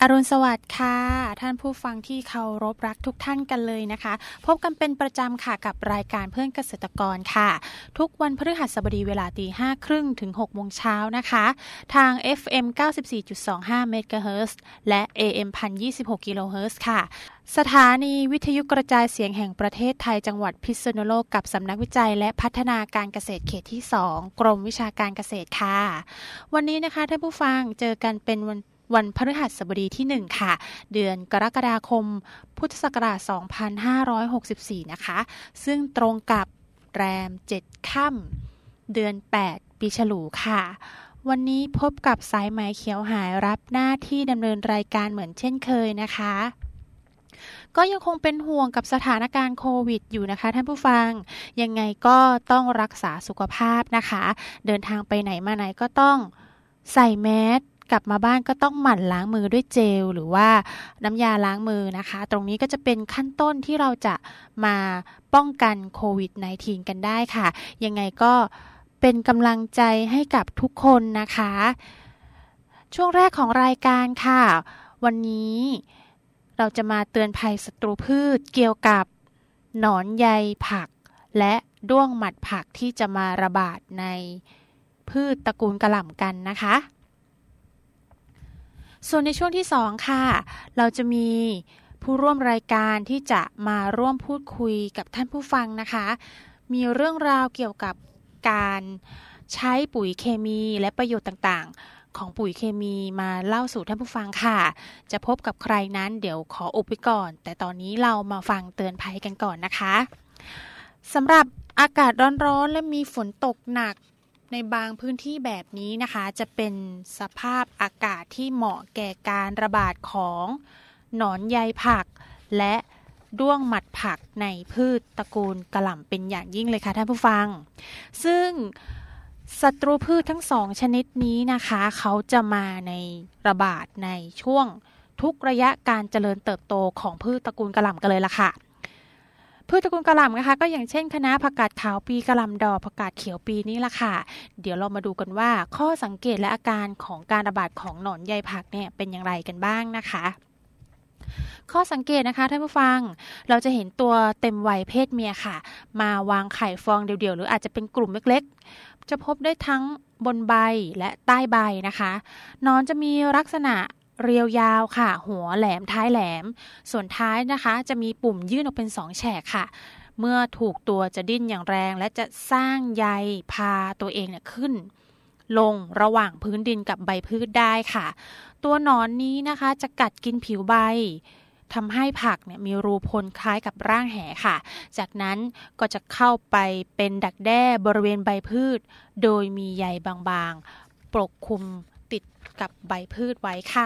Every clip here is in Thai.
อรุณสวัสดิ์ค่ะท่านผู้ฟังที่เคารพรักทุกท่านกันเลยนะคะพบกันเป็นประจำค่ะกับรายการเพื่อนเกษตรกรค่ะทุกวันพฤหัสบดีเวลา 5:30 ถึง 6 โมงเช้านะคะทาง FM 94.25 เมกะเฮิรตซ์และ AM 1026 กิโลเฮิรตซ์ค่ะสถานีวิทยุกระจายเสียงแห่งประเทศไทยจังหวัดพิษณุโลกกับสำนักวิจัยและพัฒนาการเกษตรเขตที่ 2 กรมวิชาการเกษตรค่ะวันนี้นะคะท่านผู้ฟังเจอกันเป็นวันพฤหัสบดีที่ 1 ค่ะ เดือนกรกฎาคม พุทธศักราช 2564 นะคะ ซึ่งตรงกับแรม 7 ค่ำ เดือน 8 ปีฉลูค่ะ วันนี้พบกับสายไหมเขียวหายรับหน้าที่ดำเนินรายการเหมือนเช่นเคยนะคะ ก็ยังคงเป็นห่วงกับสถานการณ์โควิดอยู่นะคะท่านผู้ฟัง ยังไงก็ต้องรักษาสุขภาพนะคะ เดินทางไปไหนมาไหนก็ต้องใส่แมสกลับมาบ้านก็ต้องหมั่นล้างมือด้วยเจลหรือว่าน้ำยาล้างมือนะคะตรงนี้ก็จะเป็นขั้นต้นที่เราจะมาป้องกันโควิด -19 กันได้ค่ะยังไงก็เป็นกำลังใจให้กับทุกคนนะคะช่วงแรกของรายการค่ะวันนี้เราจะมาเตือนภัยศัตรูพืชเกี่ยวกับหนอนใยผักและด้วงหมัดผักที่จะมาระบาดในพืชตระกูลกะหล่ำกันนะคะส่วนในช่วงที่2ค่ะเราจะมีผู้ร่วมรายการที่จะมาร่วมพูดคุยกับท่านผู้ฟังนะคะมีเรื่องราวเกี่ยวกับการใช้ปุ๋ยเคมีและประโยชน์ต่างๆของปุ๋ยเคมีมาเล่าสู่ท่านผู้ฟังค่ะจะพบกับใครนั้นเดี๋ยวขออุบไว้ก่อนแต่ตอนนี้เรามาฟังเตือนภัยกันก่อนนะคะสำหรับอากาศร้อนๆและมีฝนตกหนักในบางพื้นที่แบบนี้นะคะจะเป็นสภาพอากาศที่เหมาะแก่การระบาดของหนอนใยผักและด้วงหมัดผักในพืชตระกูลกะหล่ำเป็นอย่างยิ่งเลยค่ะท่านผู้ฟังซึ่งศัตรูพืชทั้งสองชนิดนี้นะคะเขาจะมาในระบาดในช่วงทุกระยะการเจริญเติบโตของพืชตระกูลกะหล่ำกันเลยล่ะค่ะพืชตระกูลกะหล่ำนะคะก็อย่างเช่นคะน้าผักกาดขาวปีกะหล่ำดอกผักกาดเขียวปีนี่ล่ะค่ะเดี๋ยวเรามาดูกันว่าข้อสังเกตและอาการของการระบาดของหนอนใยผักเนี่ยเป็นอย่างไรกันบ้างนะคะข้อสังเกตนะคะท่านผู้ฟังเราจะเห็นตัวเต็มวัยเพศเมียค่ะมาวางไข่ฟองเดี่ยวๆหรืออาจจะเป็นกลุ่มเล็กๆจะพบได้ทั้งบนใบและใต้ใบนะคะหนอนจะมีลักษณะเรียวยาวค่ะหัวแหลมท้ายแหลมส่วนท้ายนะคะจะมีปุ่มยื่นออกเป็น2แฉกค่ะเมื่อถูกตัวจะดิ้นอย่างแรงและจะสร้างใยพาตัวเองเนี่ยขึ้นลงระหว่างพื้นดินกับใบพืชได้ค่ะตัวหนอนนี้นะคะจะกัดกินผิวใบทำให้ผักเนี่ยมีรูพลคล้ายกับร่างแหค่ะจากนั้นก็จะเข้าไปเป็นดักแด้บริเวณใบพืชโดยมีใยบางๆปกคลุมติดกับใบพืชไว้ค่ะ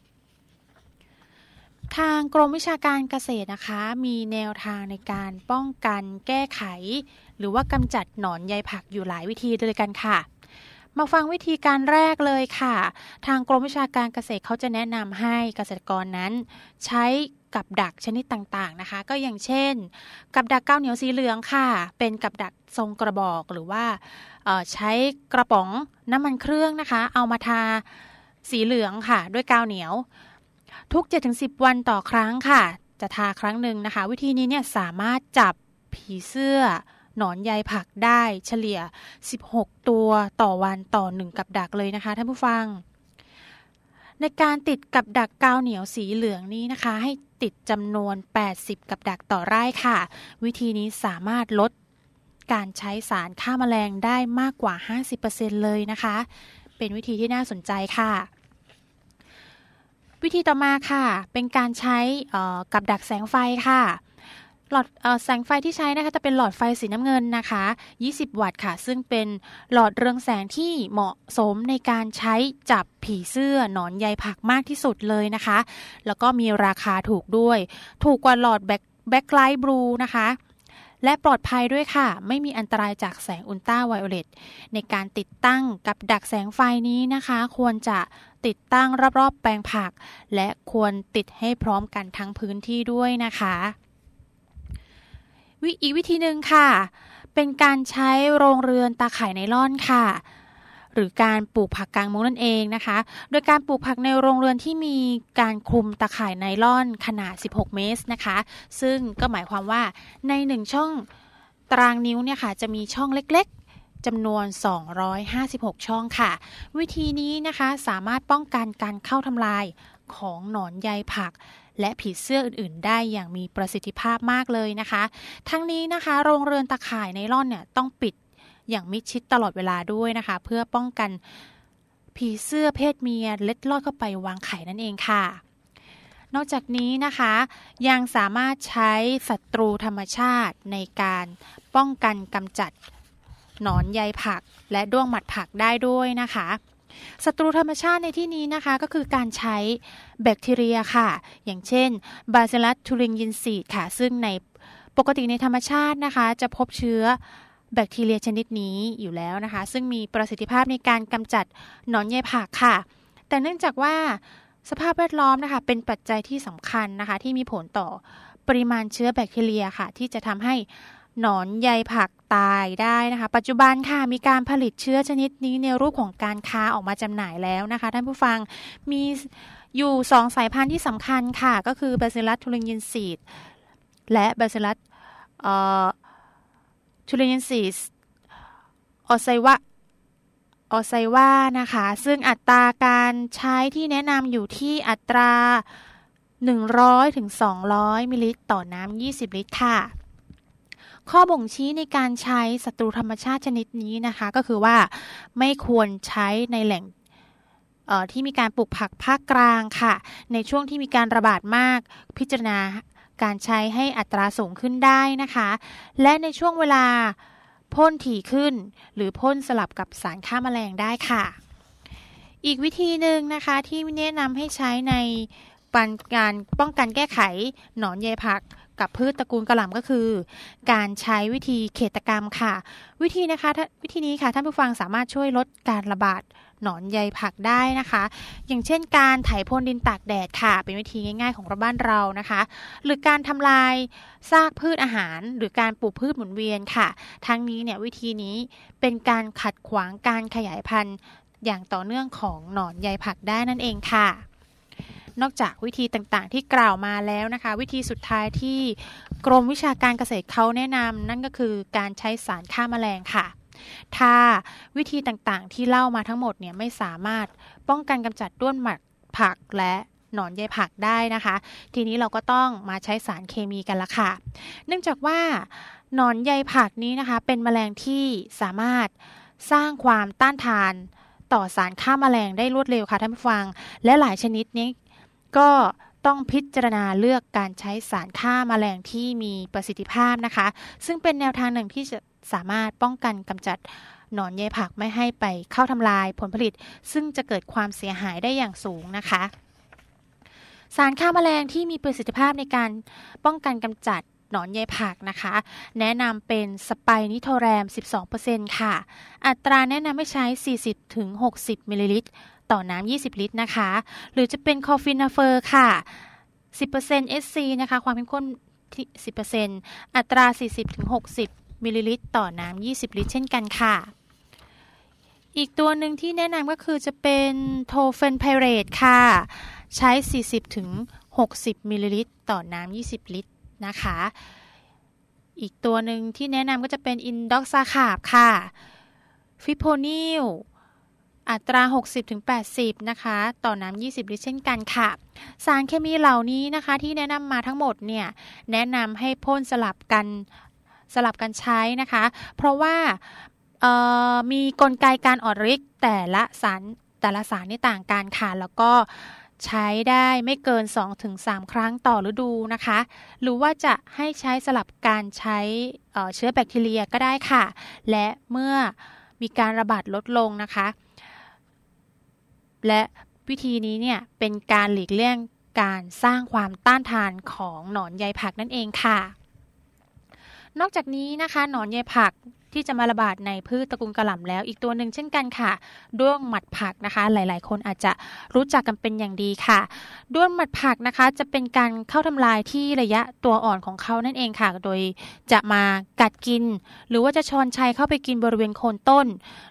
ทางกรมวิชาการเกษตรนะคะมีแนวทางในการป้องกันแก้ไขหรือว่ากำจัดหนอนใยผักอยู่หลายวิธีด้วยกันค่ะมาฟังวิธีการแรกเลยค่ะทางกรมวิชาการเกษตรเขาจะแนะนำให้เกษตรกรนั้นใช้กับดักชนิดต่างๆนะคะก็อย่างเช่นกับดักกาวเหนียวสีเหลืองค่ะเป็นกับดักทรงกระบอกหรือว่าใช้กระป๋องน้ำมันเครื่องนะคะเอามาทาสีเหลืองค่ะด้วยกาวเหนียวทุก 7-10 วันต่อครั้งค่ะจะทาครั้งหนึ่งนะคะวิธีนี้เนี่ยสามารถจับผีเสื้อหนอนใยผักได้เฉลี่ย16ตัวต่อวันต่อ1กับดักเลยนะคะท่านผู้ฟังในการติดกับดักกาวเหนียวสีเหลืองนี้นะคะให้ติดจำนวน80กับดักต่อไร่ค่ะวิธีนี้สามารถลดการใช้สารฆ่าแมลงได้มากกว่า 50% เลยนะคะเป็นวิธีที่น่าสนใจค่ะวิธีต่อมาค่ะเป็นการใช้กับดักแสงไฟค่ะหลอดแสงไฟที่ใช้นะคะจะเป็นหลอดไฟสีน้ำเงินนะคะ20วัตต์ค่ะซึ่งเป็นหลอดเรืองแสงที่เหมาะสมในการใช้จับผีเสื้อหนอนใยผักมากที่สุดเลยนะคะแล้วก็มีราคาถูกด้วยถูกกว่าหลอดแบ็คไลท์บลูนะคะและปลอดภัยด้วยค่ะไม่มีอันตรายจากแสงอุลตราไวโอเลตในการติดตั้งกับดักแสงไฟนี้นะคะควรจะติดตั้งรอบๆแปลงผักและควรติดให้พร้อมกันทั้งพื้นที่ด้วยนะคะอีกวิธีหนึ่งค่ะเป็นการใช้โรงเรือนตาข่ายไนลอนค่ะหรือการปลูกผักกางมุ้งนั่นเองนะคะโดยการปลูกผักในโรงเรือนที่มีการคลุมตะข่ายไนลอนขนาด16เมตรนะคะซึ่งก็หมายความว่าใน1ช่องตารางนิ้วเนี่ยค่ะจะมีช่องเล็กๆจำนวน256ช่องค่ะวิธีนี้นะคะสามารถป้องกันการเข้าทำลายของหนอนใยผักและผีเสื้ออื่นๆได้อย่างมีประสิทธิภาพมากเลยนะคะทั้งนี้นะคะโรงเรือนตะข่ายไนลอนเนี่ยต้องปิดอย่างมิดชิดตลอดเวลาด้วยนะคะเพื่อป้องกันผีเสื้อเพศเมียเล็ดลอดเข้าไปวางไข่นั่นเองค่ะนอกจากนี้นะคะยังสามารถใช้ศัตรูธรรมชาติในการป้องกันกำจัดหนอนใยผักและด้วงหมัดผักได้ด้วยนะคะศัตรูธรรมชาติในที่นี้นะคะก็คือการใช้แบคทีเรียค่ะอย่างเช่น Bacillus thuringiensis ค่ะซึ่งในปกติในธรรมชาตินะคะจะพบเชื้อแบคทีเรียชนิดนี้อยู่แล้วนะคะซึ่งมีประสิทธิภาพในการกำจัดหนอนใยผักค่ะแต่เนื่องจากว่าสภาพแวดล้อมนะคะเป็นปัจจัยที่สำคัญนะคะที่มีผลต่อปริมาณเชื้อแบคทีเรียค่ะที่จะทำให้หนอนใยผักตายได้นะคะปัจจุบันค่ะมีการผลิตเชื้อชนิดนี้ในรูปของการค้าออกมาจำหน่ายแล้วนะคะท่านผู้ฟังมีอยู่2สายพันธุ์ที่สำคัญค่ะก็คือ Bacillus thuringiensis และ Bacillus thuringiensis oxyva นะคะซึ่งอัตราการใช้ที่แนะนำอยู่ที่อัตรา100ถึง200มิลลิลิตรต่อน้ำ20ลิตรค่ะข้อบ่งชี้ในการใช้ศัตรูธรรมชาติชนิดนี้นะคะก็คือว่าไม่ควรใช้ในแหล่งที่มีการปลูกผักภาคกลางค่ะในช่วงที่มีการระบาดมากพิจารณาการใช้ให้อัตราสูงขึ้นได้นะคะและในช่วงเวลาพ่นถี่ขึ้นหรือพ่นสลับกับสารฆ่าแมลงได้ค่ะอีกวิธีหนึ่งนะคะที่แนะนำให้ใช้ในการป้องกันแก้ไขหนอนใยผักกับพืชตระกูลกะหล่ำก็คือการใช้วิธีเขตกรรมค่ะวิธีนี้ค่ะท่านผู้ฟังสามารถช่วยลดการระบาดหนอนใยผักได้นะคะอย่างเช่นการไถพรวนดินตากแดดค่ะเป็นวิธีง่ายๆของบ้านเรานะคะหรือการทำลายซากพืชอาหารหรือการปลูกพืชหมุนเวียนค่ะทั้งนี้เนี่ยวิธีนี้เป็นการขัดขวางการขยายพันธุ์อย่างต่อเนื่องของหนอนใยผักได้นั่นเองค่ะนอกจากวิธีต่างๆที่กล่าวมาแล้วนะคะวิธีสุดท้ายที่กรมวิชาการเกษตรเขาแนะนำนั่นก็คือการใช้สารฆ่าแมลงค่ะถ้าวิธีต่างๆที่เล่ามาทั้งหมดเนี่ยไม่สามารถป้องกันกำจัดด้วงหมัดผักและหนอนใยผักได้นะคะทีนี้เราก็ต้องมาใช้สารเคมีกันละค่ะเนื่องจากว่าหนอนใยผักนี้นะคะเป็นแมลงที่สามารถสร้างความต้านทานต่อสารฆ่าแมลงได้รวดเร็วค่ะท่านผู้ฟังและหลายชนิดนี้ก็ต้องพิจารณาเลือกการใช้สารฆ่าแมลงที่มีประสิทธิภาพนะคะซึ่งเป็นแนวทางหนึ่งที่จะสามารถป้องกันกำจัดหนอนใยผักไม่ให้ไปเข้าทำลายผลผลิตซึ่งจะเกิดความเสียหายได้อย่างสูงนะคะสารฆ่าแมลงที่มีประสิทธิภาพในการป้องกันกำจัดหนอนใยผักนะคะแนะนำเป็นสไปนิโทแรม 12% ค่ะอัตราแนะนำให้ใช้ 40-60 มิลลิลิตรต่อน้ำ20ลิตรนะคะหรือจะเป็นคอฟินาเฟอร์ค่ะ 10% SC นะคะความเข้มข้นที่ 10% อัตรา 40-60 มิลลิลิตรต่อน้ำ20ลิตรเช่นกันค่ะอีกตัวหนึ่งที่แนะนำก็คือจะเป็นโทเฟนไพเรตค่ะใช้ 40-60 มิลลิลิตรต่อน้ำ20ลิตรนะคะอีกตัวหนึ่งที่แนะนำก็จะเป็นอินด็อกซาคาบค่ะฟิโพนิลอัตรา 60-80 นะคะต่อน้ำ20ลิตรเช่นกันค่ะสารเคมีเหล่านี้นะคะที่แนะนำมาทั้งหมดเนี่ยแนะนำให้พ่นสลับกันใช้นะคะเพราะว่ามีกลไกการออกฤทธิ์แต่ละสารนี่ต่างกันค่ะแล้วก็ใช้ได้ไม่เกิน 2-3 ครั้งต่อฤดูนะคะหรือว่าจะให้ใช้สลับการใช้เชื้อแบคทีเรียก็ได้ค่ะและเมื่อมีการระบาดลดลงนะคะและวิธีนี้เนี่ยเป็นการหลีกเลี่ยงการสร้างความต้านทานของหนอนใยผักนั่นเองค่ะนอกจากนี้นะคะหนอนใยผักที่จะมาระบาดในพืชตระกูลกะหล่ำแล้วอีกตัวหนึ่งเช่นกันค่ะด้วงหมัดผักนะคะหลายๆคนอาจจะรู้จักกันเป็นอย่างดีค่ะด้วงหมัดผักนะคะจะเป็นการเข้าทำลายที่ระยะตัวอ่อนของเขานั่นเองค่ะโดยจะมากัดกินหรือว่าจะชอนชัยเข้าไปกินบริเวณโคนต้น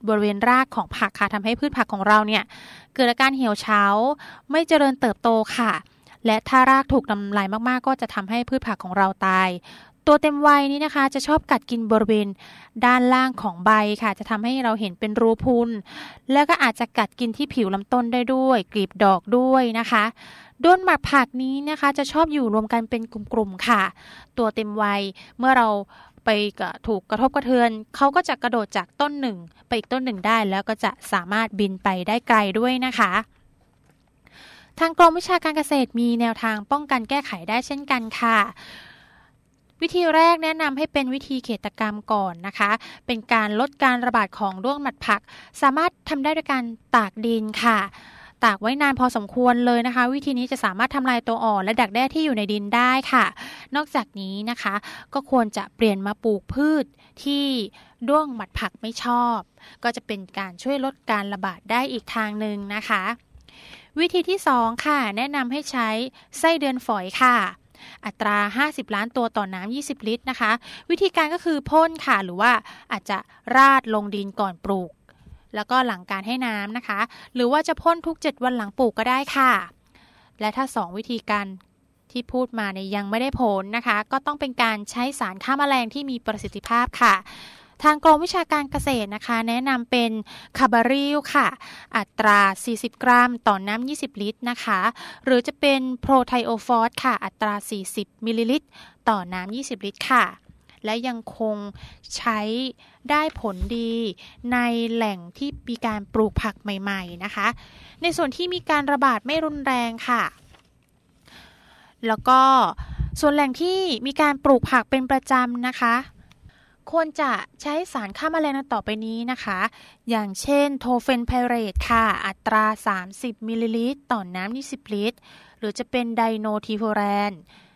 บริเวณรากของผักค่ะทำให้พืชผักของเราเนี่ยเกิดอาการเหี่ยวเฉาไม่เจริญเติบโตค่ะและถ้ารากถูกทำลายมากๆก็จะทำให้พืชผักของเราตายตัวเต็มวัยนี้นะคะจะชอบกัดกินบริเวณด้านล่างของใบค่ะจะทำให้เราเห็นเป็นรูพุนแล้วก็อาจจะกัดกินที่ผิวลำต้นได้ด้วยกลีบดอกด้วยนะคะด้นหมากผักนี้นะคะจะชอบอยู่รวมกันเป็นกลุ่มๆค่ะตัวเต็มวัยเมื่อเราไปถูกกระทบกระเทือนเขาก็จะกระโดดจากต้นหนึ่งไปอีกต้นหนึ่งได้แล้วก็จะสามารถบินไปได้ไกลด้วยนะคะทางกรมวิชาการเกษตรมีแนวทางป้องกันแก้ไขได้เช่นกันค่ะวิธีแรกแนะนำให้เป็นวิธีเขตกรรมก่อนนะคะเป็นการลดการระบาดของด้วงหมัดผักสามารถทำได้ด้วยการตากดินค่ะตากไว้นานพอสมควรเลยนะคะวิธีนี้จะสามารถทำลายตัวอ่อนและดักแด้ที่อยู่ในดินได้ค่ะนอกจากนี้นะคะก็ควรจะเปลี่ยนมาปลูกพืชที่ด้วงหมัดผักไม่ชอบก็จะเป็นการช่วยลดการระบาดได้อีกทางหนึ่งนะคะวิธีที่2ค่ะแนะนำให้ใช้ไส้เดือนฝอยค่ะอัตรา50ล้านตัวต่อน้ำ20ลิตรนะคะวิธีการก็คือพ่นค่ะหรือว่าอาจจะราดลงดินก่อนปลูกแล้วก็หลังการให้น้ำนะคะหรือว่าจะพ่นทุก7วันหลังปลูกก็ได้ค่ะและถ้า2วิธีการที่พูดมาเนี่ยยังไม่ได้ผลนะคะก็ต้องเป็นการใช้สารฆ่าแมลงที่มีประสิทธิภาพค่ะทางกรมวิชาการเกษตรนะคะแนะนำเป็นคาบาริลค่ะอัตรา40กรัมต่อน้ำ20ลิตรนะคะหรือจะเป็นโพรไทโอฟอสค่ะอัตรา40มิลลิลิตรต่อน้ำ20ลิตรค่ะและยังคงใช้ได้ผลดีในแหล่งที่มีการปลูกผักใหม่ๆนะคะในส่วนที่มีการระบาดไม่รุนแรงค่ะแล้วก็ส่วนแหล่งที่มีการปลูกผักเป็นประจำนะคะควรจะใช้สารฆ่าแมลงต่อไปนี้นะคะอย่างเช่นโทเฟนไพเรตค่ะอัตรา30มิลลิลิตรต่อน้ำ20ลิตรหรือจะเป็นไดโนทีโฟแรน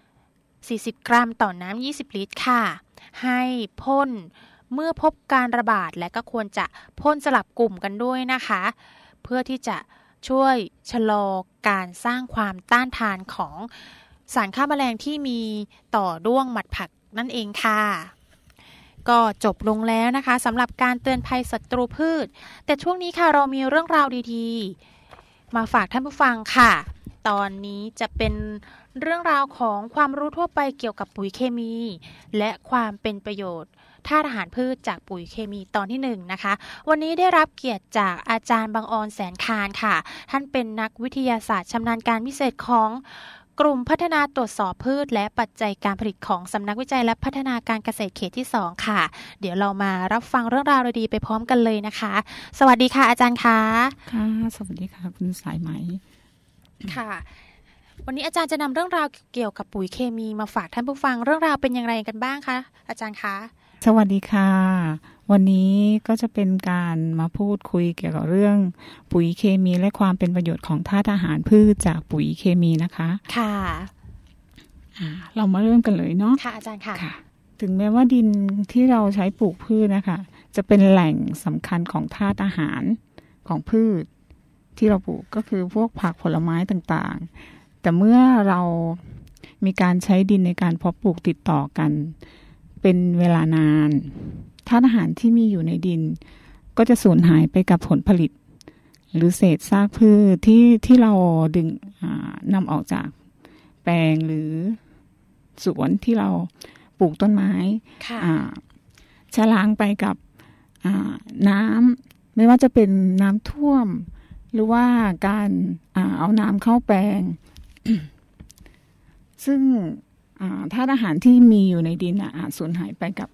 40กรัมต่อน้ำ20ลิตรค่ะให้พ่นเมื่อพบการระบาดและก็ควรจะพ่นสลับกลุ่มกันด้วยนะคะเพื่อที่จะช่วยชะลอการสร้างความต้านทานของสารฆ่าแมลงที่มีต่อด้วงหมัดผักนั่นเองค่ะก็จบลงแล้วนะคะสำหรับการเตือนภัยศัตรูพืชแต่ช่วงนี้ค่ะเรามีเรื่องราวดีๆมาฝากท่านผู้ฟังค่ะตอนนี้จะเป็นเรื่องราวของความรู้ทั่วไปเกี่ยวกับปุ๋ยเคมีและความเป็นประโยชน์ธาตุอาหารพืชจากปุ๋ยเคมีตอนที่1นะคะวันนี้ได้รับเกียรติจากอาจารย์บังออนแสนคานค่ะท่านเป็นนักวิทยาศาสตร์ชำนาญการพิเศษของกลุ่มพัฒนาตรวจสอบพืชและปัจจัยการผลิตของสำนักวิจัยและพัฒนาการเกษตรเขตที่2ค่ะเดี๋ยวเรามารับฟังเรื่องราวดีๆไปพร้อมกันเลยนะคะสวัสดีค่ะอาจารย์คะค่ะสวัสดีค่ะคุณสายไหมค่ะวันนี้อาจารย์จะนำเรื่องราวเกี่ยวกับปุ๋ยเคมีมาฝากท่านผู้ฟังเรื่องราวเป็นอย่างไรกันบ้างคะอาจารย์คะสวัสดีค่ะวันนี้ก็จะเป็นการมาพูดคุยเกี่ยวกับเรื่องปุ๋ยเคมีและความเป็นประโยชน์ของธาตุอาหารพืชจากปุ๋ยเคมีนะคะค่ะเรามาเริ่มกันเลยเนาะค่ะอาจารย์ค่ะถึงแม้ว่าดินที่เราใช้ปลูกพืชนะคะจะเป็นแหล่งสำคัญของธาตุอาหารของพืชที่เราปลูกก็คือพวกผักผลไม้ต่างๆแต่เมื่อเรามีการใช้ดินในการเพาะปลูกติดต่อกันเป็นเวลานานธาตุอาหารที่มีอยู่ในดินก็จะสูญหายไปกับผลผลิตหรือเศษซากพืชที่เราดึงนำออกจากแปลงหรือสวนที่เราปลูกต้นไม้ชะล้างไปกับน้ำไม่ว่าจะเป็นน้ำท่วมหรือว่าการเอาน้ำเข้าแปลง ซึ่งธาตุอาหารที่มีอยู่ในดินอาจสูญหายไปกับ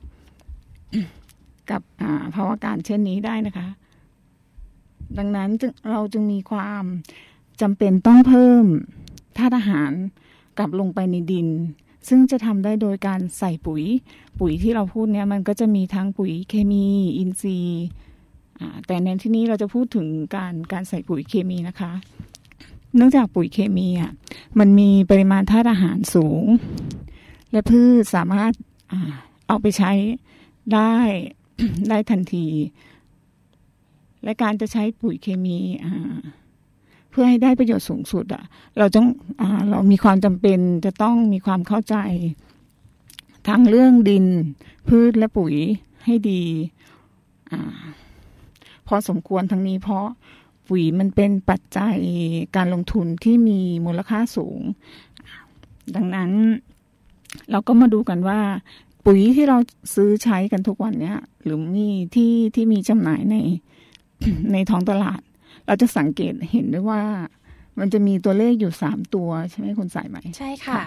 ภาวะการเช่นนี้ได้นะคะดังนั้นเราจึงมีความจำเป็นต้องเพิ่มธาตุอาหารกลับลงไปในดินซึ่งจะทำได้โดยการใส่ปุ๋ยที่เราพูดเนี่ยมันก็จะมีทั้งปุ๋ยเคมีอินทรีย์แต่ในที่นี้เราจะพูดถึงการใส่ปุ๋ยเคมีนะคะเนื่องจากปุ๋ยเคมีมันมีปริมาณธาตุอาหารสูงและพืชสามารถเอาไปใช้ได้ ได้ทันทีและการจะใช้ปุ๋ยเคมีเพื่อให้ได้ประโยชน์สูงสุดเรามีความจำเป็นจะต้องมีความเข้าใจทั้งเรื่องดินพืชและปุ๋ยให้ดีพอสมควรทั้งนี้เพราะปุ๋ยมันเป็นปัจจัยการลงทุนที่มีมูลค่าสูงดังนั้นเราก็มาดูกันว่าปุ๋ยที่เราซื้อใช้กันทุกวันเนี้ยหรือมีที่มีจำหน่ายใน ในท้องตลาดเราจะสังเกตเห็นได้ว่ามันจะมีตัวเลขอยู่3ตัวใช่ไหมคุณสายไหมใช่ค่ะ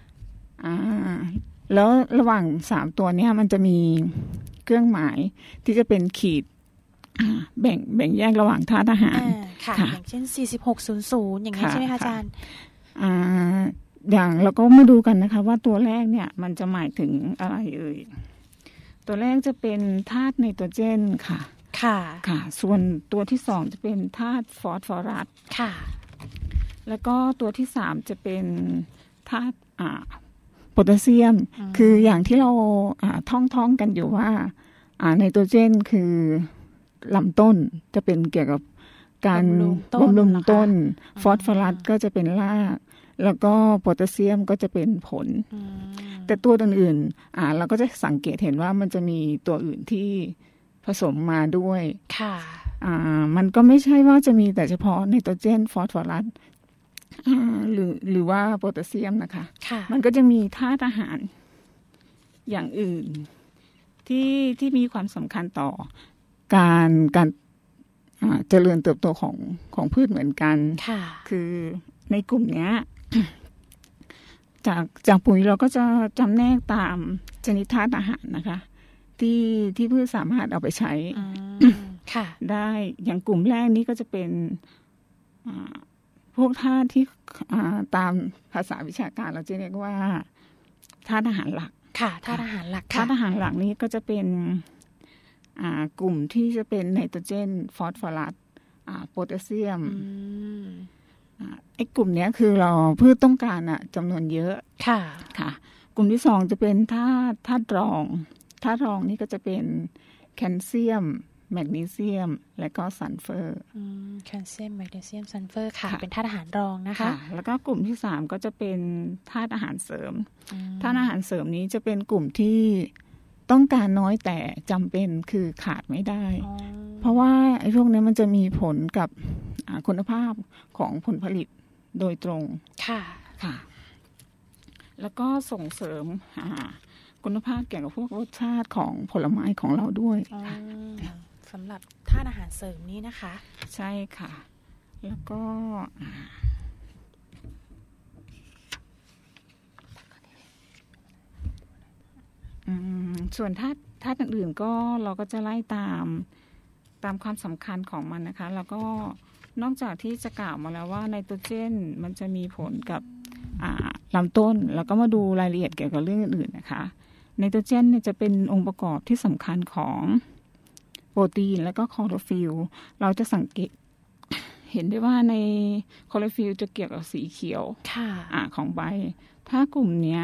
แล้วระหว่าง3ตัวเนี้ยมันจะมีเครื่องหมายที่จะเป็นขีดแบ่งแยกระหว่างธาตุอาหารค่ะอย่างเช่น4600อย่างนี้ใช่ไหมคะอาจารย์อย่างเราก็มาดูกันนะคะว่าตัวแรกเนี่ยมันจะหมายถึงอะไรเอ่ยตัวแรกจะเป็นธาตุไนโตรเจนค่ะค่ะส่วนตัวที่2จะเป็นธาตุฟอสฟอรัสค่ะแล้วก็ตัวที่3จะเป็นธาตุโพแทสเซียมคืออย่างที่เราท่องกันอยู่ว่าไนโตรเจนคือลำต้นจะเป็นเกี่ยวกับการบำรุงต้นฟอสฟอรัสก็จะเป็นรากแล้วก็โพแทสเซียมก็จะเป็นผลแต่ตัวอื่นๆเราก็จะสังเกตเห็นว่ามันจะมีตัวอื่นที่ผสมมาด้วยค่ะมันก็ไม่ใช่ว่าจะมีแต่เฉพาะไนโตรเจนฟอสฟอรัสหรือว่าโพแทสเซียมนะคะมันก็จะมีธาตุอาหารอย่างอื่นที่มีความสำคัญต่อการเจริญเติบโตของพืชเหมือนกันคือในกลุ่มเนี้ย จากปุ๋ยเราก็จะจำแนกตามชนิดธาตุอาหารนะคะที่พืชสามารถเอาไปใช้ได้อย่างกลุ่มแรกนี้ก็จะเป็นพวกธาตุที่ตามภาษาวิชาการเราจะเรียกว่าธาตุอาหารหลักค่ะธาตุอาหารหลักธาตุอาหารหลักนี้ก็จะเป็นกลุ่มที่จะเป็นไนโตรเจนฟอสฟอรัสโพแทสเซียมไอ้กลุ่มนี้คือเราพืชต้องการจำนวนเยอะค่ะกลุ่มที่2จะเป็นธาตุรองนี่ก็จะเป็นแคลเซียมแมกนีเซียมและก็ซัลเฟอร์แคลเซียมแมกนีเซียมซัลเฟอร์ค่ะเป็นธาตุอาหารรองนะคะแล้วก็กลุ่มที่3ก็จะเป็นธาตุอาหารเสริมธาตุอาหารเสริมนี้จะเป็นกลุ่มที่ต้องการน้อยแต่จำเป็นคือขาดไม่ได้เพราะว่าไอ้พวกนี้มันจะมีผลกับคุณภาพของผลผลิตโดยตรงค่ะแล้วก็ส่งเสริมคุณภาพเกี่ยวกับพวกรสชาติของผลไม้ของเราด้วยสำหรับธาตุอาหารเสริมนี้นะคะใช่ค่ะแล้วก็ส่วนธาตุอื่นๆก็เราก็จะไล่ตามความสำคัญของมันนะคะแล้วก็นอกจากที่จะกล่าวมาแล้วว่าไนโตรเจนมันจะมีผลกับลำต้นแล้วก็มาดูรายละเอียดเกี่ยวกับเรื่องอื่นๆนะคะไนโตรเจนเนี่ยจะเป็นองค์ประกอบที่สำคัญของโปรตีนแล้วก็คลอโรฟิลล์เราจะสังเกตเห็นได้ว่าในคลอโรฟิลล์จะเกี่ยวกับสีเขียวของใบถ้ากลุ่มเนี้ย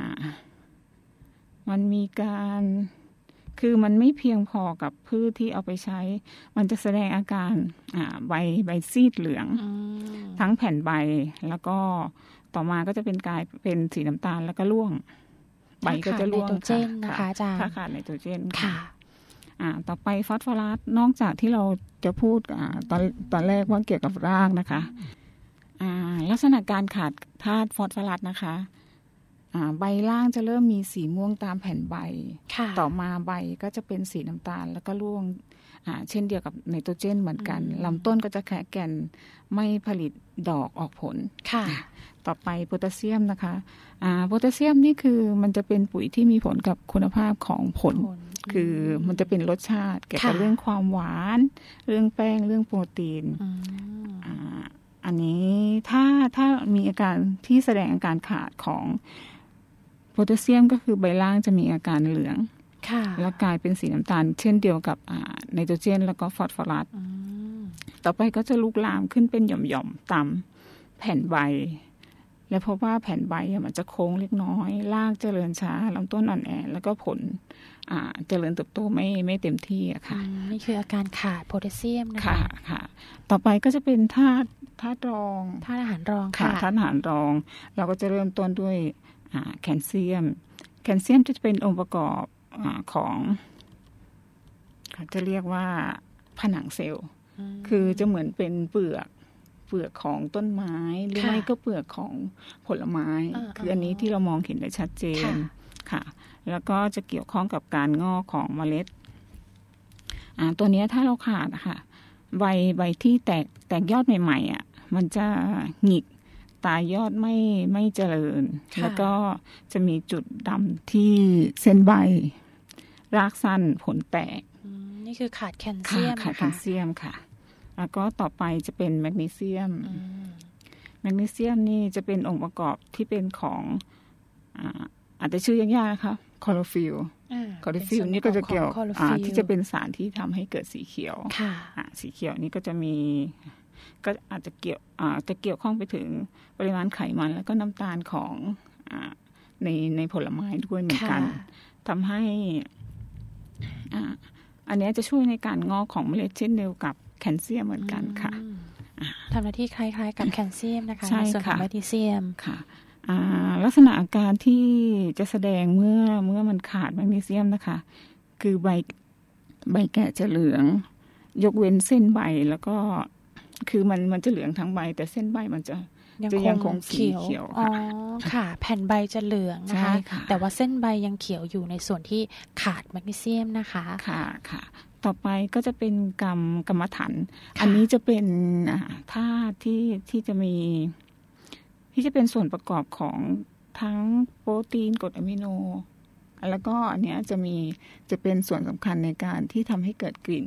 มันมีการคือมันไม่เพียงพอกับพืชที่เอาไปใช้มันจะแสดงอาการใบซีดเหลืองทั้งแผ่นใบแล้วก็ต่อมาก็จะเป็นกลายเป็นสีน้ำตาลแล้วก็ร่วงใบก็จะร่วงนะคะอาจารย์ขาดไนโตรเจนค่ะต่อไปฟอสฟอรัสนอกจากที่เราจะพูดตอนแรกว่าเกี่ยวกับรากนะคะลักษณะการขาดธาตุฟอสฟอรัสนะคะใบล่างจะเริ่มมีสีม่วงตามแผ่นใบต่อมาใบก็จะเป็นสีน้ำตาลแล้วก็ร่วงเช่นเดียวกับไนโตรเจนเหมือนกันลำต้นก็จะแข็งแกร่งไม่ผลิตดอกออกผลต่อไปโพแทสเซียมนะคะโพแทสเซียมนี่คือมันจะเป็นปุ๋ยที่มีผลกับคุณภาพของผลคือมันจะเป็นรสชาติเกี่ยวกับเรื่องความหวานเรื่องแป้งเรื่องโปรตีนอันนี้ถ้ามีอาการที่แสดงอาการขาดของโพแทสเซียมก็คือใบล่างจะมีอาการเหลืองแล้วกลายเป็นสีน้ำตาลเช่นเดียวกับไนโตรเจนแล้วก็ฟอสฟอรัสต่อไปก็จะลุกลามขึ้นเป็นหย่อมๆตามแผ่นใบและเพราะว่าแผ่นใบมันจะโค้งเล็กน้อยรากเจริญช้าลำต้นอ่อนแอแล้วก็ผลเจริญเติบโตไม่เต็มที่อะค่ะนี่คืออาการขาดโพแทสเซียมนะคะค่ะต่อไปก็จะเป็นธาตุรองธาตุอาหารรองค่ะธาตุอาหารรองเราก็จะเริ่มต้นด้วยแคลเซียมจะเป็นองค์ประกอบของจะเรียกว่าผนังเซลล์คือจะเหมือนเป็นเปลือกของต้นไม้หรือไม่ก็เปลือกของผลไม้คืออันนี้ที่เรามองเห็นได้ชัดเจนค่ะแล้วก็จะเกี่ยวข้องกับการงอกของเมล็ดตัวนี้ถ้าเราขาดค่ะใบที่แตกยอดใหม่ๆมันจะหงิกตายอดไม่เจริญแล้วก็จะมีจุดดำที่เส้นใบรากสั้นผลแตกนี่คือขาดแคลเซียมขาดแคลเซียมค่ะแล้วก็ต่อไปจะเป็นแมกนีเซียมนี่จะเป็นองค์ประกอบที่เป็นของอาจจะชื่อยากๆนะคะคลอโรฟิลนี่ก็จะเกี่ยวที่จะเป็นสารที่ทำให้เกิดสีเขียวสีเขียวนี่ก็จะมีก็อาจจะเกี่ยวข้องไปถึงปริมาณไขมันแล้วก็น้ำตาลของในผลไม้ด้วยเหมือนกันทำให้อันนี้จะช่วยในการงอกของเมล็ดเช่นเดียวกับแคลเซียมเหมือนกันค่ะทำหน้าที่คล้ายๆกับแคลเซียมนะคะในส่วนของแมกนีเซียมค่ะลักษณะอาการที่จะแสดงเมื่อมันขาดแมกนีเซียมนะคะคือใบแก่จะเหลืองยกเว้นเส้นใบแล้วก็คือมันจะเหลืองทั้งใบแต่เส้นใบมันจะยังคงสีเขียวค่ะแผ่นใบจะเหลืองนะคะแต่ว่าเส้นใบยังเขียวอยู่ในส่วนที่ขาดแมกนีเซียมนะคะค่ะต่อไปก็จะเป็นกรรมฐานอันนี้จะเป็นธาตุที่จะมีที่จะเป็นส่วนประกอบของทั้งโปรตีนกรดอะมิโนแล้วก็อันเนี้ยจะเป็นส่วนสำคัญในการที่ทำให้เกิดกลิ่น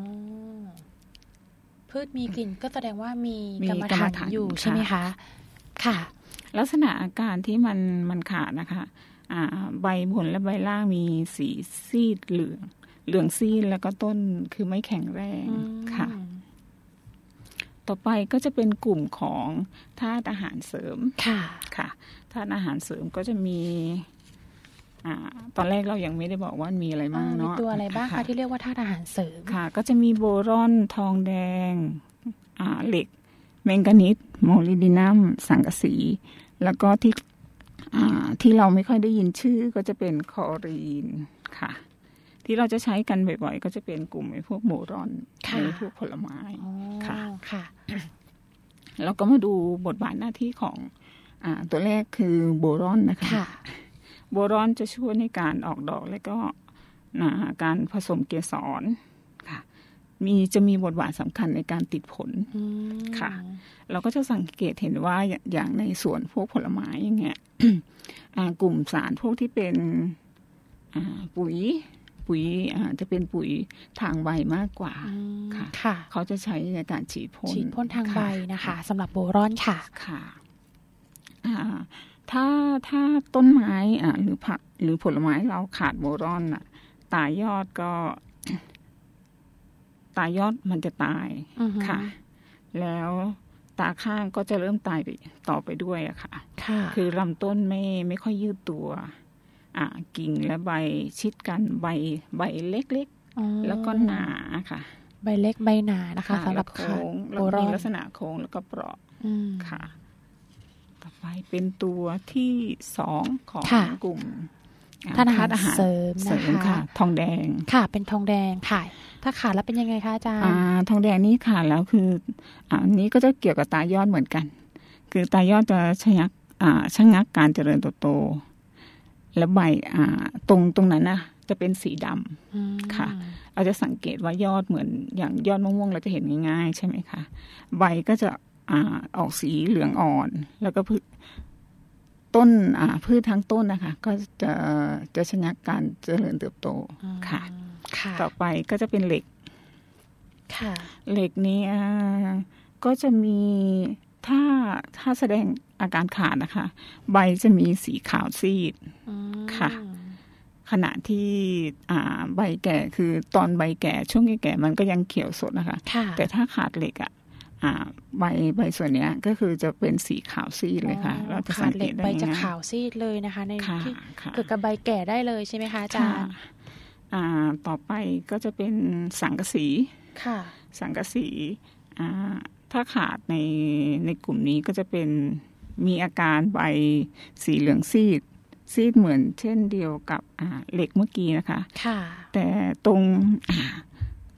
พืชมีกลิ่นก็แสดงว่ามีกรรมฐานอยู่ใช่ไหมคะค่ะลักษณะอาการที่มันขาดนะคะใบบนและใบล่างมีสีซีดเหลืองซีดแล้วก็ต้นคือไม่แข็งแรงค่ะต่อไปก็จะเป็นกลุ่มของธาตุอาหารเสริมค่ะธาตุอาหารเสริมก็จะมีตอนแรกเรายังไม่ได้บอกว่ามีอะไรบ้างเนาะมีตัวอะไรบ้างคะที่เรียกว่าธาตุอาหารเสริมค่ะก็จะมีโบรอนทองแดงเหล็กแมงกานีสโมลิบดีนัมสังกะสีแล้วก็ที่เราไม่ค่อยได้ยินชื่อก็จะเป็นคลอรีนค่ะที่เราจะใช้กันบ่อยๆก็จะเป็นกลุ่มพวกโบรอนในพวกผลไม้ค่ะแล้วก็มาดูบทบาทหน้าที่ของตัวแรกคือโบรอนนะคะโบรอนจะช่วยในการออกดอกและก็การผสมเกสรค่ะจะมีบทบาทสำคัญในการติดผลค่ะเราก็จะสังเกตเห็นว่าอย่างในสวนพวกผลไม้อย่างเงี้ยกลุ่มสารพวกที่เป็นปุ๋ยจะเป็นปุ๋ยทางใบมากกว่าค่ะเขาจะใช้ในการฉีดพ่นทางใบนะคะสำหรับโบรอนค่ะถ้าต้นไม้หรือผักหรือผลไม้เราขาดโบรอนตายอดมันจะตายค่ะแล้วตาข้างก็จะเริ่มตายไปต่อไปด้วยอะค่ะคือลำต้นไม่ค่อยยืดตัวกิ่งและใบชิดกันใบเล็กๆแล้วก็หนาค่ะใบเล็กใบหนานะคะสำหรับโค้งแล้วมีลักษณะโค้งแล้วก็เปราะค่ะต่อไปเป็นตัวที่2ของกลุ่มธาตุอาหารเสริมนะคะทองแดงค่ะเป็นทองแดงค่ะถ้าขาดแล้วเป็นยังไงคะอาจารย์ทองแดงนี่ขาดแล้วคืออันนี้ก็จะเกี่ยวกับตายอดเหมือนกันคือตายอดจะชะงักการเจริญเติบโตและใบตรงนั้นนะจะเป็นสีดำค่ะเราจะสังเกตว่ายอดเหมือนอย่างยอดมะม่วงเราจะเห็นง่ายๆใช่ไหมคะใบก็จะออกสีเหลืองอ่อนแล้วก็ต้นพืชทั้งต้นนะคะก็จะชะงักการเจริญเติบโตค่ะต่อไปก็จะเป็นเหล็กเหล็กนี้ก็จะมีถ้าแสดงอาการขาดนะคะใบจะมีสีขาวซีดค่ะขณะที่ใบแก่คือตอนใบแก่ช่วงแก่มันก็ยังเขียวสดนะคะแต่ถ้าขาดเหล็กใบส่วนนี้ก็คือจะเป็นสีขาวซีดเลยค่ะเราจะสังเกตได้ใบจะขาวซีดเลยนะคะในที่เกิดกับใบแก่ได้เลยใช่ไหมคะอาจารย์ต่อไปก็จะเป็นสังกะสีสังกะสีถ้าขาดในกลุ่มนี้ก็จะเป็นมีอาการใบสีเหลืองซีดเหมือนเช่นเดียวกับเหล็กเมื่อกี้นะคะแต่ตรง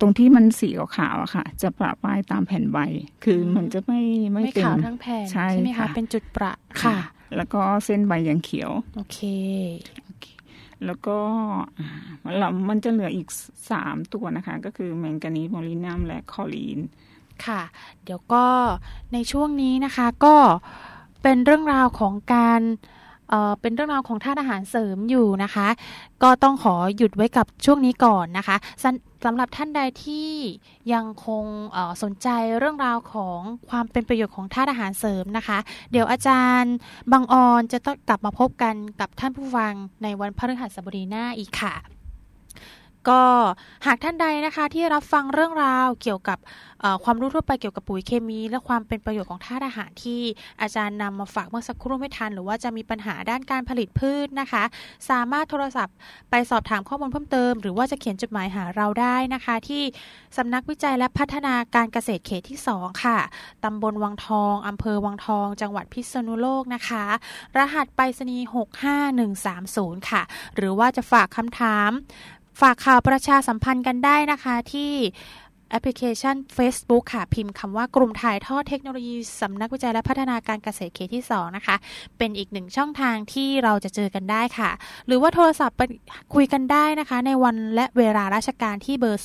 รงที่มันสีขาวอะค่ะ จะประปรายตามแผ่นใบคือมันจะไม่เป็นขาวทั้งแผ่นใช่ไหมคะเป็นจุดประค่ะแล้วก็เส้นใบยังเขียวโอเคแล้วก็มันจะเหลืออีก3ตัวนะคะก็คือแมงกานีสโมลิบนัมและคอลีนค่ะเดี๋ยวก็ในช่วงนี้นะคะก็เป็นเรื่องราวของการเป็นเรื่องราวของธาตุอาหารเสริมอยู่นะคะก็ต้องขอหยุดไว้กับช่วงนี้ก่อนนะคะสำหรับท่านใดที่ยังคงสนใจเรื่องราวของความเป็นประโยชน์ของธาตุอาหารเสริมนะคะเดี๋ยวอาจารย์บังออนจะต้องกลับมาพบกันกับท่านผู้ฟังในวันพฤหัสบดีหน้าอีกค่ะก็หากท่านใดนะคะที่รับฟังเรื่องราวเกี่ยวกับความรู้ทั่วไปเกี่ยวกับปุ๋ยเคมีและความเป็นประโยชน์ของธาตุอาหารที่อาจารย์นำมาฝากเมื่อสักครู่ไม่ทันหรือว่าจะมีปัญหาด้านการผลิตพืชนะคะสามารถโทรศัพท์ไปสอบถามข้อมูลเพิ่มเติมหรือว่าจะเขียนจดหมายหาเราได้นะคะที่สำนักวิจัยและพัฒนาการเกษตรเขตที่2ค่ะตำบลวังทองอำเภอวังทองจังหวัดพิษณุโลกนะคะรหัสไปรษณีย์65130ค่ะหรือว่าจะฝากคำถามฝากข่าวประชาสัมพันธ์กันได้นะคะที่แอปพลิเคชัน Facebook ค่ะพิมพ์คำว่ากลุ่มถ่ายทอดเทคโนโลยีสำนักวิจัยและพัฒนาการเกษตรเขตที่2นะคะเป็นอีกหนึ่งช่องทางที่เราจะเจอกันได้ค่ะหรือว่าโทรศัพท์ไปคุยกันได้นะคะในวันและเวลาราชการที่เบอร์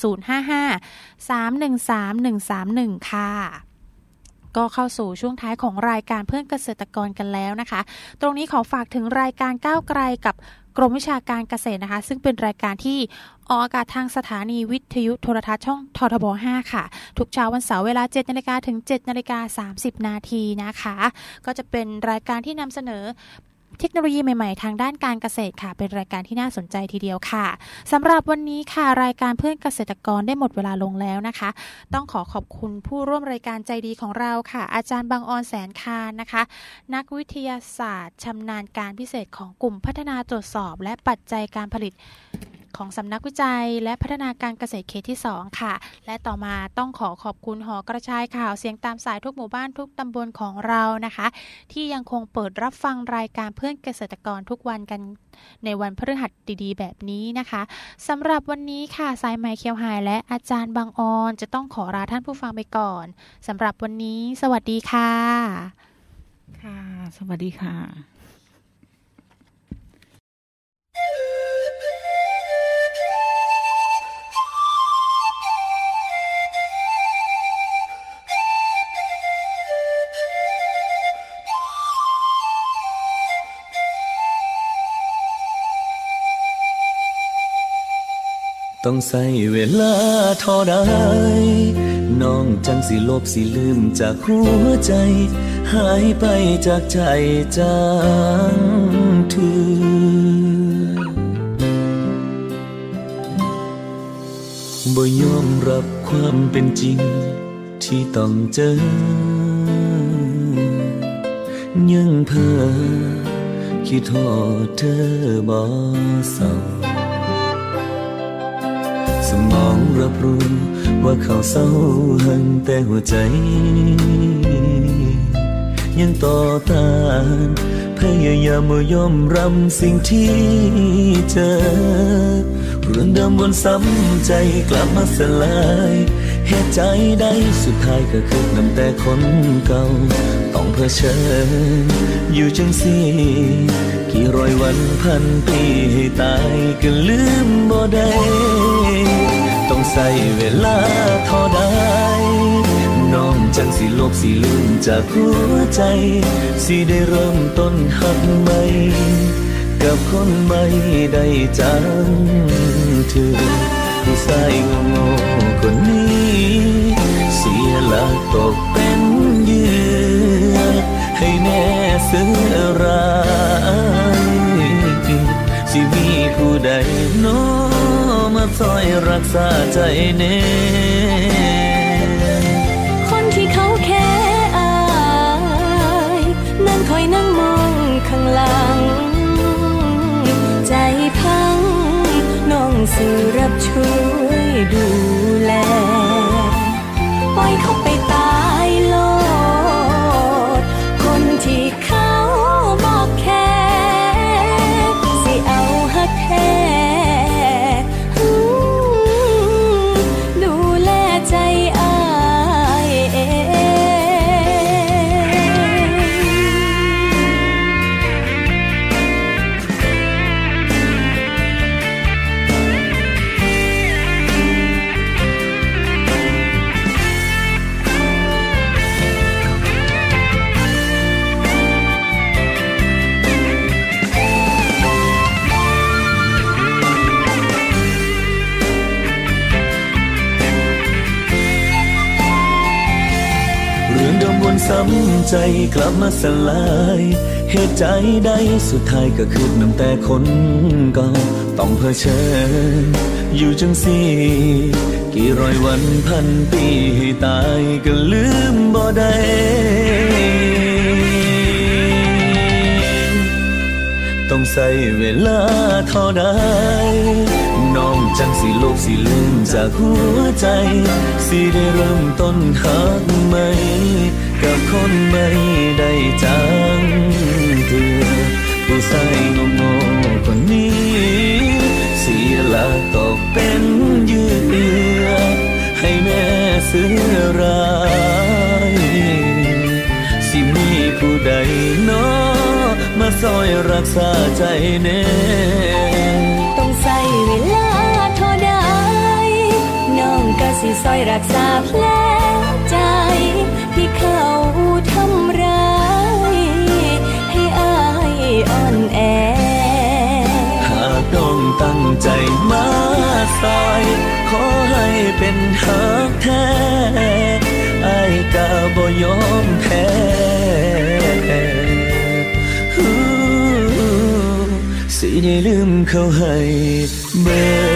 055-313-131ค่ะก็เข้าสู่ช่วงท้ายของรายการเพื่อนเกษตรกรกันแล้วนะคะตรงนี้ขอฝากถึงรายการก้าวไกลกับกรมวิชาการเกษตรนะคะซึ่งเป็นรายการที่ออกอากาศทางสถานีวิทยุโทรทัศน์ช่องททบ5ค่ะทุกเช้าวันเสาร์เวลา 7:00 นถึง 7:30 นนะคะก็จะเป็นรายการที่นำเสนอเทคโนโลยีใหม่ๆทางด้านการเกษตรค่ะเป็นรายการที่น่าสนใจทีเดียวค่ะสำหรับวันนี้ค่ะรายการเพื่อนเกษตรกรได้หมดเวลาลงแล้วนะคะต้องขอบคุณผู้ร่วมรายการใจดีของเราค่ะอาจารย์บังออนแสนคานนะคะนักวิทยาศาสตร์ชำนาญการพิเศษของกลุ่มพัฒนาตรวจสอบและปัจจัยการผลิตของสำนักวิจัยและพัฒนาการเกษตรเขตที่2ค่ะและต่อมาต้องขอบคุณหอกระจายข่าวเสียงตามสายทุกหมู่บ้านทุกตำบลของเรานะคะที่ยังคงเปิดรับฟังรายการเพื่อนเกษตรกรทุกวันกันในวันพฤหัสดีๆแบบนี้นะคะสำหรับวันนี้ค่ะสายไหมเคียวหายและอาจารย์บางออนจะต้องขอลาท่านผู้ฟังไปก่อนสำหรับวันนี้สวัสดีค่ะค่ะสวัสดีค่ะต้องใส่เวลาเท่าใดน้องจังสิลบสิลืมจากหัวใจหายไปจากใจจางทืบ่ยอมรับความเป็นจริงที่ต้องเจอยังเพ้อคิดทอดเธอบ่เศร้าสมองรับรู้ว่าเขาเศร้าหันแต่หัวใจยังต่อต้านพยายามไม่ยอมรับสิ่งที่เจอเรื่องเดิมวนซ้ำใจกลับมาสลายเหตุใจใดสุดท้ายก็คือนำแต่คนเก่าต้องเผชิญอยู่จังสิกี่ร้อยวันพันปีให้ตายก็ลืมบ่ได้ต้องใส่เวลาเท่าใดน้องจังสิลบสิลืมจากหัวใจสิได้เริ่มต้นหักใหม่กับคนใหม่ได้จังเธอผู้ชายโง่ๆคนนี้เสียหลักตกเป็นเหยื่อให้แน่เสือร้ายสิมีผู้ใดน้อมาซอยรักษาใจแน่คนที่เขาแค่อายนั่งคอยนั่งมองข้างหลังใจพังน้องสื่อรับช่วยดูแลปล่อยเขาไปตายโลดคนที่เขาบอกแค่สิเอาฮักแท้ดูซ้ำใจกลับมาสลายเหตุใจใดสุดท้ายก็คือน้ำแต่คนเก่าต้องเผชิญอยู่จังสิกี่ร้อยวันพันปีให้ตายก็ลืมบ่ได้ต้องใส่เวลาเท่าใดน้องจังสิโลกสิลืมจากหัวใจสิได้เริ่มต้นหักใหม่กับคนไม่ได้จังเตือผู้ชายโง่ๆคนนี้เสียหลักตกเป็นเหยื่อให้แม่เสือร้ายสิมีผู้ใดน้อมาซอยรักษาใจแน่ต้องใส่เวลาเท่าใดน้องก็สิซอยรักษาแผลใจที่เขาทำร้ายให้อายอ่อนแอหากต้องตั้งใจมาซอยขอให้เป็นหักแท้อายก็บ่ยอมแพ้สิได้ลืมเขาให้เบิ